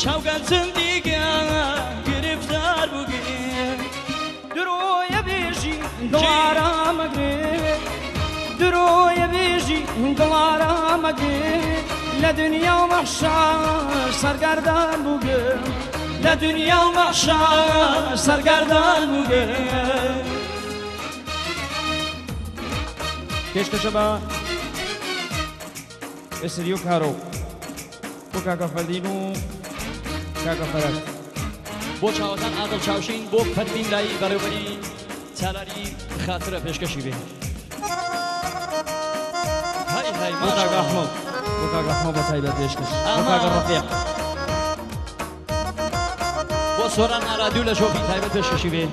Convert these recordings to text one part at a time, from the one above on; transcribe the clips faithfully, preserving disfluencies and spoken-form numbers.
شوقتم دیگه گرفتار بگیر دروی بیجی دلارم اگر دروی بیجی دلارم اگر لدنیا و محشر سرگردان بگیر لدنیا و محشر سرگردان بگیر کش کشبا استریو کارو بو کاکا فردین و کاکا فرد بۆ چاوەکان ئادڵ چاوشین بۆ فەرمین لای بەڕێوەبەری چالاری خاترە پێشکەشی بێ های های بو کاکا احمد بو کاکا احمد بە تایبەت پێشکەش بو کاکا ڕەفیق بۆ سۆران ئارادوو لە شۆفی تایبەت پێشکەشی بێ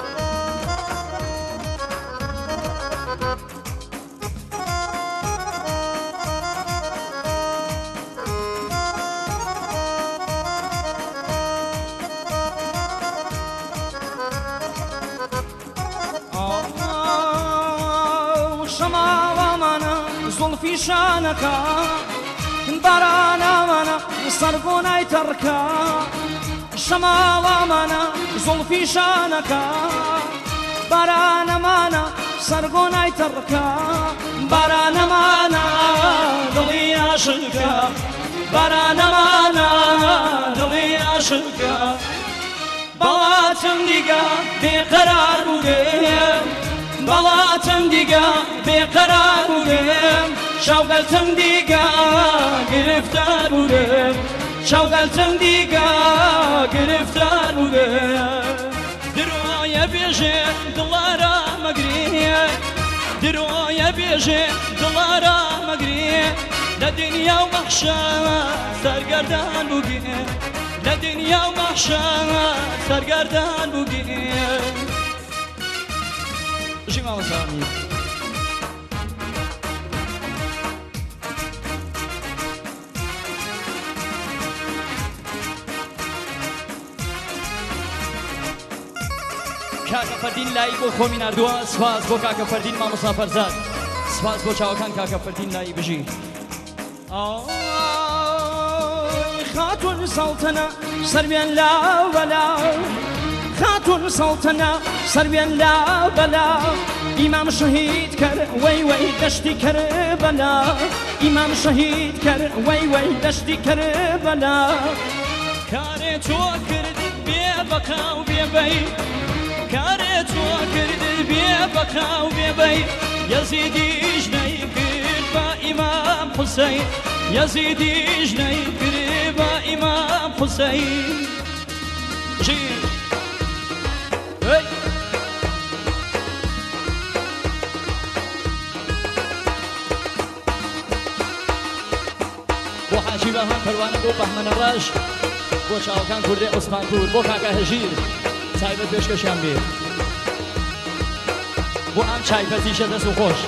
زلفی شانکا بارانا مانا سرگونای ترکا شمالا مانا زلفی شانکا بارانا مانا سرگونای ترکا بارانا مانا دلی عاشقا بارانا مانا دلی عاشقا بڵاتم دیگە بێقەرار بووگەم بەڵاتم دیگە بێقەرار بووگەم شەوقەتم دیگە گرفتار بووگەم شەوقەتم دیگە گرفتار بووگەم درۆیە بێژێ دڵارە مەگرێ درۆیە بێژێ دڵارە مەگرێ لە دنیا و مەحشەر سەرگەردان بووگەم لە دنیا و مەحشەر سەرگەردان بووگەم بژی مامۆسامی کاکە فەردین لایی بۆ خۆمی نردووە سپاس بۆ کاکە فەردین مامۆسا فەرزاد سپاس بۆ چاوەکان کاکە فەردین لایی بژی خاتون سلطنة سربيان لا ولا خاتون سلطنة سربيان لا بلا إمام شهيد كر وي وي دشتي كربلا إمام شهيد كر وي وي دشتي كربلا كاري تو كرد بي بقا وبي بي كاري تو كرد بي بقا وبي بي يزيدي جني كربا إمام حسين يزيدي جني كربا إمام حسين جي هاي بۆ حاجی بەهان پەروانە بۆ بەهمەنە ڕەش بۆ چاوەکان کوردی عوسمان پور بۆ کاکە هەژیر تایبەت پێشکەشیان بێ بۆ ئەم چایپەتیشە دەست و خۆش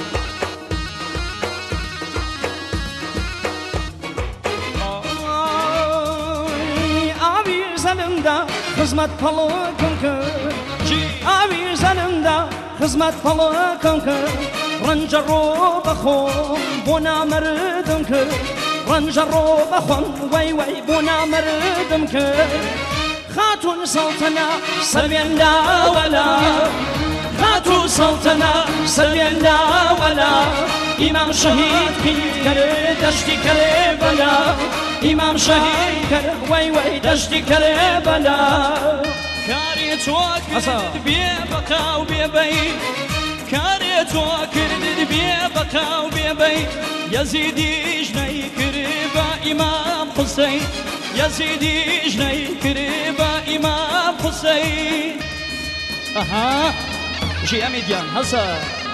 خزمت پەڵۆکم کرد ئاوی زەنمدا خزمت پەڵۆکم کرد ڕەنجە ڕۆ بەخۆم بۆ نامەردم کرد ڕەنجە ڕۆ بەخۆم وەی وەی بۆ نامەردم کرد خاتون سەڵتەنە سەروێن لاوەلا خاتون سەڵتەنە سەروێن لاوەلا ئیمام شەهید کرد دەشتی کەربەلا إمام شهيد كر وي وي دشتي كربلا كاري توكرد بي بقا وبي بي كاري توكرد بي بقا وبي بي يزيدي جني كربا إمام حسين يزيدي جني كربا إمام حسين أها جي أميديان هسا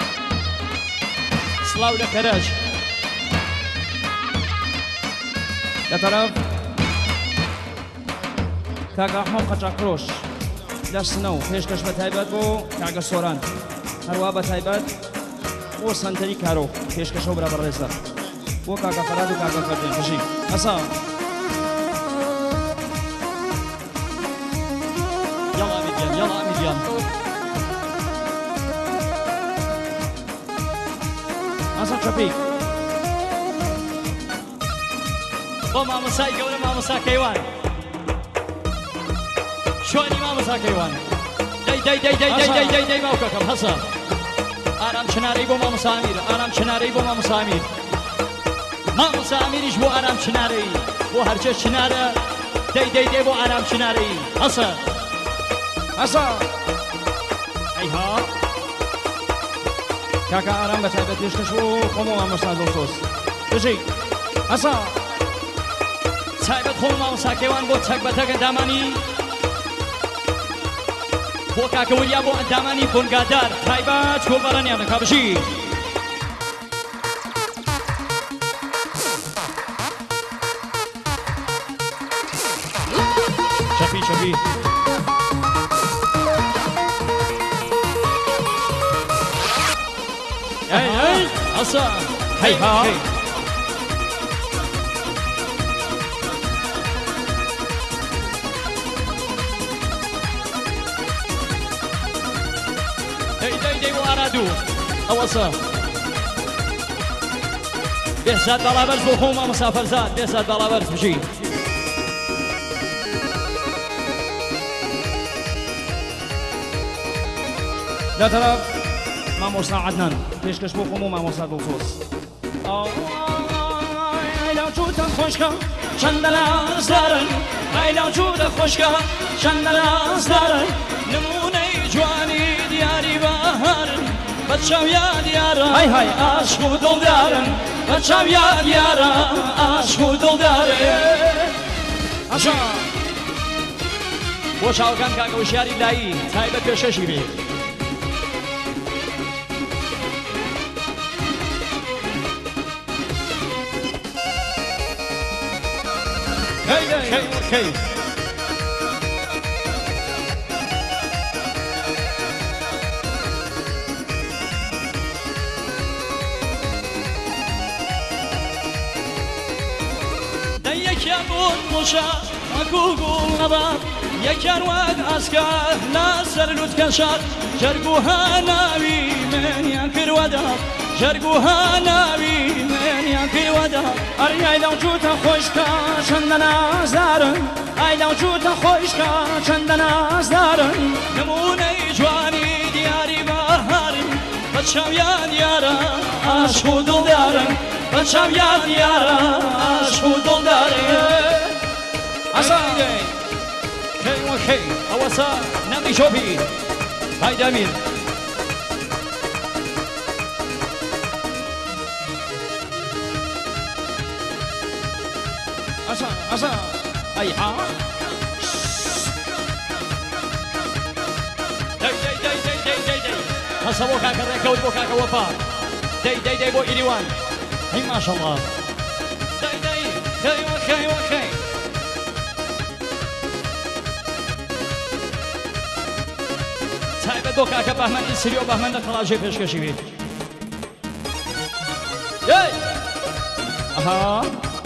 سلاو لكراج لطرف کاکە ئەحمەد قەچاقفرۆش لە سنە و پێشکەش بە تایبەت بۆ کاکە سۆران هەروە بە تایبەت بۆ سەنتەری کارۆ پێشکەشە و برا بەڕێزە بۆ کاکە فەراد و کاکە فەردین بژی ئەسا یاڵا ئەمیدیان یاڵا ئەمیدیان ئەسا چەپی بۆ مامۆسای گەورە مامۆسا کەیوان شوانی مامۆستا کەیوان دەی دەی دەی دەی دەی دەی دەی دەی باوکەکەم هەسە ئارام چنارەی بۆ مامۆستا ئامیر ئارام چنارەی بۆ مامۆستا ئامیر مامۆستا ئامیریش بۆ ئارام چنارەی بۆ هەرچێ چنارە دەی دەی دەی بۆ ئارام چنارەی هەسە هەسە ئەیها کاکە ئارام بە تایبەت پێشکەش بۆ خۆم و مامۆستا دڵسۆز بژی هەسە تایبەت خۆم مامۆستا کەیوان بۆ چەک بە تەکە دامانی بۆ کاکە وریا بۆ ئەندامانی بۆنگادار تایبەت کۆڵبەرانیانە کابژی شەفی شەفی ئەی ئەی ئەسا هەیها دوو ئەوەسە بێزاد باڵابەرز بۆ خۆم مامۆستا فەرزاد بێزاد باڵابەرز بژی لە تەرەف مامۆستا عەدنان پێشکەش بۆ خۆم و مامۆستا دڵسۆز ئەیلاو چوتە خۆشکە چەندە لازدارن ئەیلاو چوتە خۆشکە چەندە لازدارن نمونەی جوانی دیاری بەهارن بەچاو یاد یارە های های عاشق و دڵدارن بەچاو یاد یارە عاشق و دڵدارن ئەشا بۆ چاوەکان کاکە وشیاری لایی تایبەت پێشەشی بێ هەی هەی هەی یەکیان بۆن خۆشە ئەگوگوڵ نەبات یەکیان وەک ئاسکار لەسەر لوتکەشات جەرگوها ناوی منیان کردوەدا جەرگوها ناوی منیان کردوەدا ئەری ئایلاو چوتە خۆشکە چەندە نازدارن ئایلاو چوتە خۆشکە چەندە نازدارن نمونەی جوانی دیاری بەهارن بەچاو یاد یارە عاشق و دڵدارن بەچاو یاد یارە عاشق و دڵدارن ئەسا خەی وەخەی ئەوەسە نەمی شۆپی های دەمیر ئەسا ئەسا ئەیها دەی دەی دەی دەی دەی دەی دەی هەسە بۆ کاکە ڕێکەوت بۆ کاکە وەفا دەی دەی دەی بۆ ئیریوان هەی ماشەڵڵا دەی دەی خەی وەخەی وەخەی تایبەت بۆ کاکە بەهمەن ئیسری و بەهمەن لە قەڵاژێ پێشکەشی بێت دەی ئەها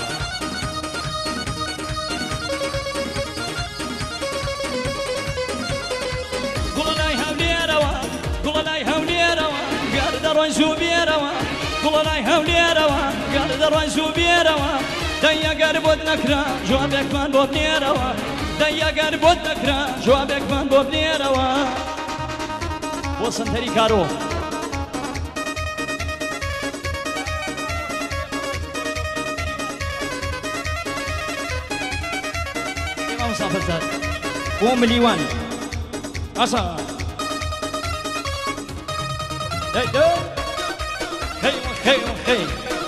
گوڵەلای هەولێرەوە گوڵەلای هەولێرەوە گەردەڕۆی زوو بێرەوە گوڵەلای هەولێرەوە گەردەڕۆی زوو بێرەوە دەی ئەگەر بۆت نەکرا جوابێکمان بۆ بنێرەوە دەی ئەگەر بۆت نەکرا جوابێکمان بۆ بنێرەوە بۆ سنتەری کارۆ ئێمە مسافرزاد بۆ ملیوان ئەسا دەی دەی خەی خەی خەی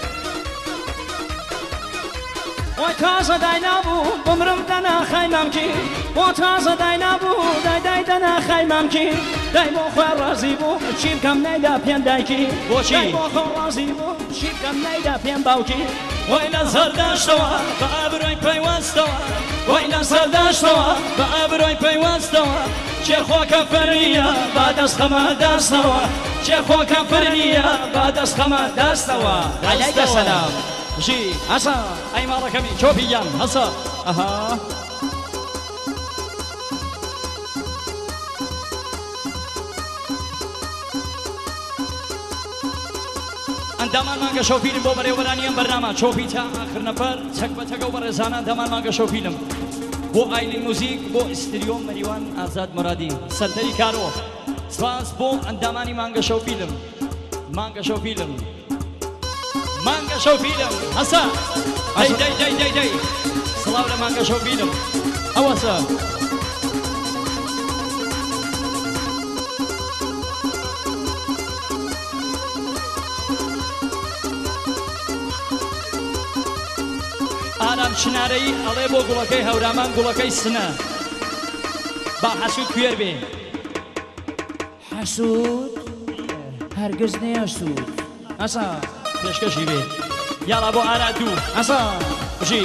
وای تازە داینابوو بمرم دەنا خەیمەمکی بۆ تازە داینابوو دای دای دەنا خەیمەمکی دای بۆ خۆی ڕازی بوو چی بکەم نەیدا پێم دایکی بۆچی؟ دای بۆ خۆ ڕازی بوو چی بکەم نەیدا پێم باوکی وای لە سەرداشتەوە بە ئابڕۆی پەیوەستەوە وای لە سەرداشتەوە بە ئابڕۆی پەیوەستەوە چێخۆکە فەرمیە با دەستخەمە دەستەوە چێخۆکە فەرمیە با دەستخەمە دەستەوە عەلەیکە سەلام ژی ئەسا ئەی ماڵەکەمی چۆپیان هەسە ئەها ئەندامان مانگە شۆفیرم بۆ بەڕێوەبەرانی ئەم بەرنامە چۆپی تا ئاخر نەفەر چەک بە چەکە و بەڕێزانە ئەندامان مانگە شۆفیرم بۆ ئایلی موزیک بۆ ئیستریۆ مەریوان ئازاد مرادی سەنتەری کارۆ سپاس بۆ ئەندامانی مانگە شەو فیلم مانگە شەو فیلم مانگە شەو فیلم هەسا دەی دەی دەی دەی دەی سڵاو لە مانگە شەو فیلم ئەوەسە ئارام چنارەی ئەڵێ بۆ گوڵەکەی هەورامان گوڵەکەی سنە با حەسوود کوێر بێ حەسوود هەرگز نەیە سوود ئەسا پێشکەشی بێ یاڵا بۆ ئارا دوو ئەسا بژی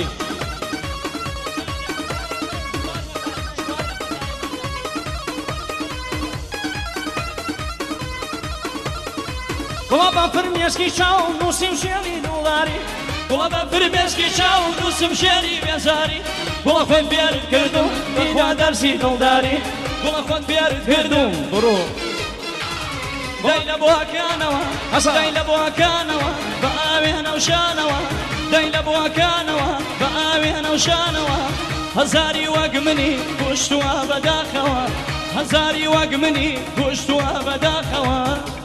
گوڵە بە فرمێسکی چاو نووسیم شێڵی دڵداری گوڵە بە فرمێسکی چاو نووسم شێری بێزاری گوڵە خۆت بێر کردم دیدا دەرسی دڵداری گوڵە خۆت بێر کردم بڕۆ دەی لە بۆکانەوە دەی لە بۆکانەوە بە ئاوێنە و شانەوە دەی لە بۆکانەوە بە ئاوێنە و شانەوە هەزاری وەک منی گوشتووە بەداخەوە هەزاری وەک منی گوشتووە بەداخەوە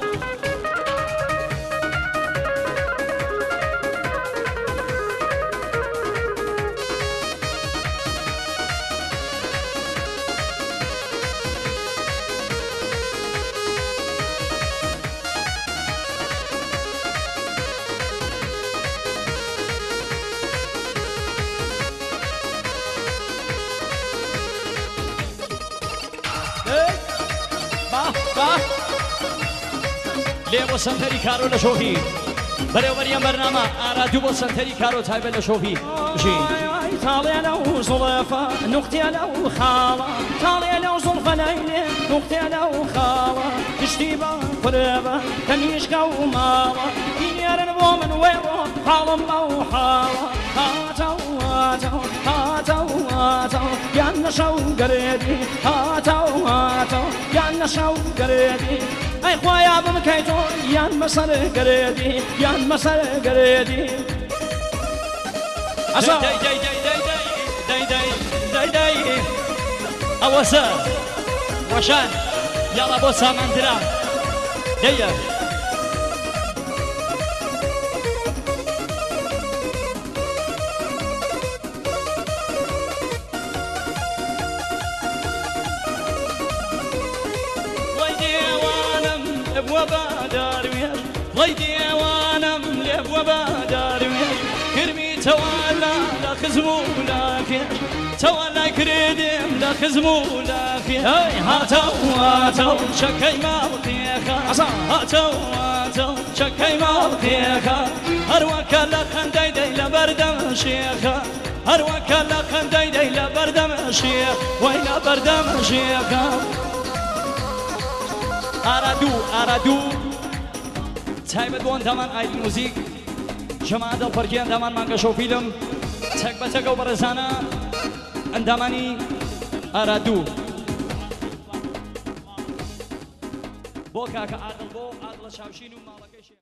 لێ بۆ سەنتەری کارۆ لە شۆفی بەرێوەریە بەرنامە ئارادوو بۆ سەنتەری کارۆ تایبەت لە شۆفی بژین تاڵێ لەو زوڵەفە نوقتێ لەو خاڵە تاڵێ لەو زوڵفە لەیلێ نوقتێ لەو خاڵە گشتی بە قوربە تەمیشکە و ماڵە بینێرن بۆ من وێڕۆ حاڵم بەو حاڵە هاتەو هاتەو هاتەو هاتەو یان نەشەو گەرێدی هاتەو هاتەو یان نەشەو گەرێدی ئەی خۆیا بمکەی تۆ یان بەسەر گەرێدی یان بەسەر گەرێدی دەی دەی دەی دەی دەی دەی دەی دەی ئەوەسە وەشان یاڵا بۆ ساماندرا دەیە وەی دێوانم لێ بووە بەداروێش کرمی تەوالا لە خزم و لاکێش تەوالای کردیم لە خزم و لاکێش هاتەو هاتەو چەکەی ماڵ پێخە هاتەو هاتەو چەکەی ماڵ پێخە هەروەکە لە خەندەی دەی لە بەردەم شێخە هەروەکە لە خەندەی دەی لە بەردەم شێخ وەی لە بەردەم شێخە ئارادوو ئارادوو تایبەت بۆ ئەندامان ئایلی موزیک ژەماعەت دڵپەرکی ئەندامان مانگە شەو فیلم تەک بە تەکە و بەڕێزانە ئەندامانی ئارادوو بۆ کاکە ئادڵ بۆ ئادڵە چاوشین و ماڵەکەی